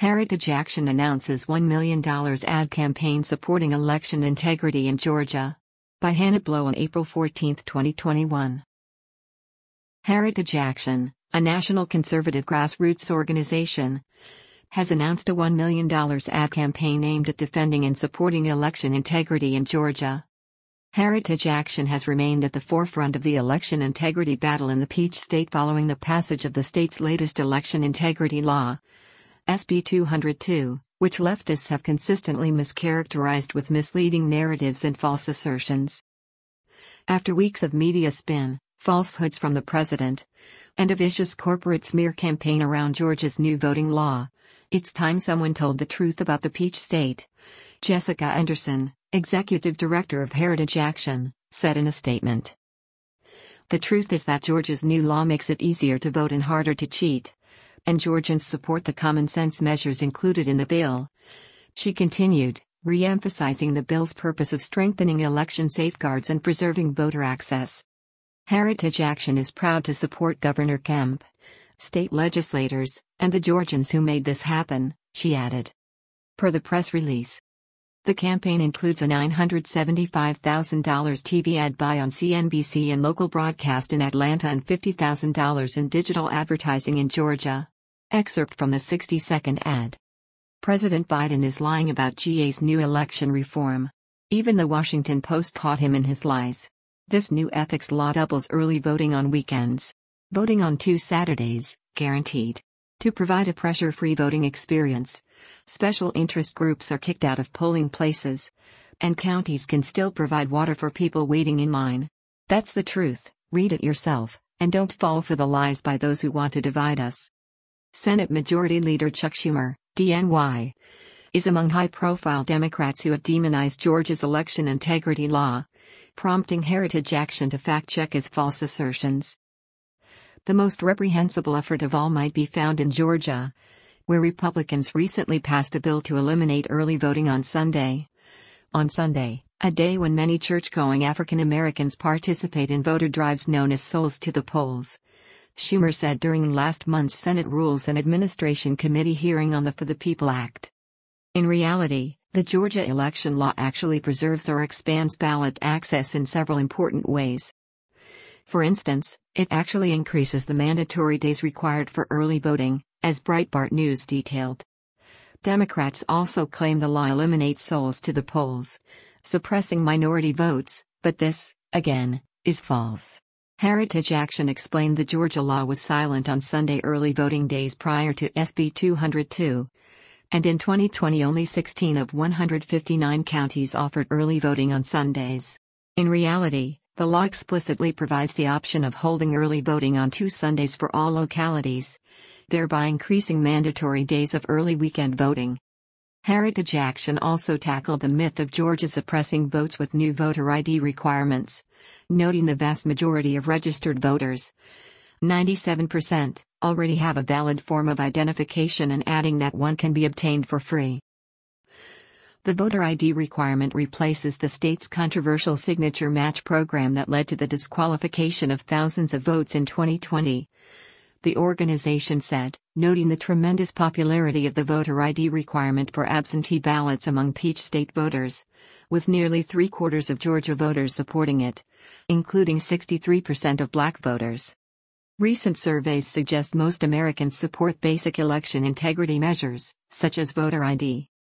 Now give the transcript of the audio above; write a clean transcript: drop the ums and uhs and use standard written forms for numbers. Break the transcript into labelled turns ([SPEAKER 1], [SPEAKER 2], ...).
[SPEAKER 1] Heritage Action announces $1 million ad campaign supporting election integrity in Georgia. By Hannah Blow on April 14, 2021. Heritage Action, a national conservative grassroots organization, has announced a $1 million ad campaign aimed at defending and supporting election integrity in Georgia. Heritage Action has remained at the forefront of the election integrity battle in the Peach State following the passage of the state's latest election integrity law, SB 202, which leftists have consistently mischaracterized with misleading narratives and false assertions. After weeks of media spin, falsehoods from the president, and a vicious corporate smear campaign around Georgia's new voting law, it's time someone told the truth about the Peach State, Jessica Anderson, executive director of Heritage Action, said in a statement. The truth is that Georgia's new law makes it easier to vote and harder to cheat, and Georgians support the common-sense measures included in the bill. She continued, re-emphasizing the bill's purpose of strengthening election safeguards and preserving voter access. Heritage Action is proud to support Governor Kemp, state legislators, and the Georgians who made this happen, she added. Per the press release, the campaign includes a $975,000 TV ad buy on CNBC and local broadcast in Atlanta and $50,000 in digital advertising in Georgia. Excerpt from the 60-second ad. President Biden is lying about GA's new election reform. Even the Washington Post caught him in his lies. This new ethics law doubles early voting on weekends. Voting on 2 Saturdays, guaranteed. To provide a pressure-free voting experience, special interest groups are kicked out of polling places, and counties can still provide water for people waiting in line. That's the truth, read it yourself, and don't fall for the lies by those who want to divide us. Senate Majority Leader Chuck Schumer, DNY, is among high-profile Democrats who have demonized Georgia's election integrity law, prompting Heritage Action to fact-check his false assertions. The most reprehensible effort of all might be found in Georgia, where Republicans recently passed a bill to eliminate early voting on Sunday. On Sunday, a day when many church-going African Americans participate in voter drives known as Souls to the Polls, Schumer said during last month's Senate Rules and Administration Committee hearing on the For the People Act. In reality, the Georgia election law actually preserves or expands ballot access in several important ways. For instance, it actually increases the mandatory days required for early voting, as Breitbart News detailed. Democrats also claim the law eliminates souls to the polls, suppressing minority votes, but this, again, is false. Heritage Action explained the Georgia law was silent on Sunday early voting days prior to SB 202, and in 2020 only 16 of 159 counties offered early voting on Sundays. In reality, the law explicitly provides the option of holding early voting on 2 Sundays for all localities, thereby increasing mandatory days of early weekend voting. Heritage Action also tackled the myth of Georgia suppressing votes with new voter ID requirements, noting the vast majority of registered voters, 97%, already have a valid form of identification and adding that one can be obtained for free. The voter ID requirement replaces the state's controversial signature match program that led to the disqualification of thousands of votes in 2020. The organization said, noting the tremendous popularity of the voter ID requirement for absentee ballots among Peach State voters, with nearly 3/4 of Georgia voters supporting it, including 63% of black voters. Recent surveys suggest most Americans support basic election integrity measures, such as voter ID.